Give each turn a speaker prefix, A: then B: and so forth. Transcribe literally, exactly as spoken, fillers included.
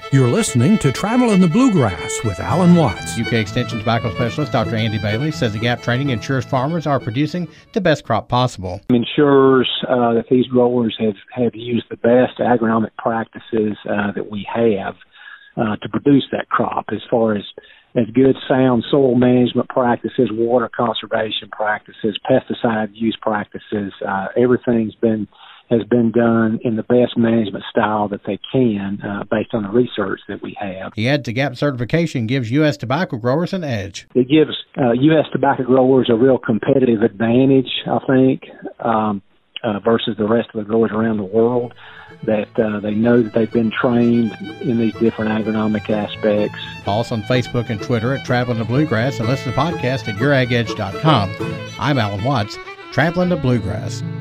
A: You're listening to Travel in the Bluegrass with Alan Watts.
B: U K Extension Tobacco Specialist Doctor Andy Bailey says the GAP training ensures farmers are producing the best crop possible.
C: Ensures uh, that these growers have, have used the best agronomic practices uh, that we have uh, to produce that crop, as far as, as good, sound soil management practices, water conservation practices, pesticide use practices. Uh, everything's been has been done in the best management style that they can uh, based on the research that we have.
B: He adds the GAP certification gives U S tobacco growers an edge.
C: It gives uh, U S tobacco growers a real competitive advantage, I think, um, uh, versus the rest of the growers around the world, that uh, they know that they've been trained in these different agronomic aspects.
B: Follow us on Facebook and Twitter at Traveling the Bluegrass and listen to the podcast at your ag edge dot com. I'm Alan Watts, Traveling the Bluegrass.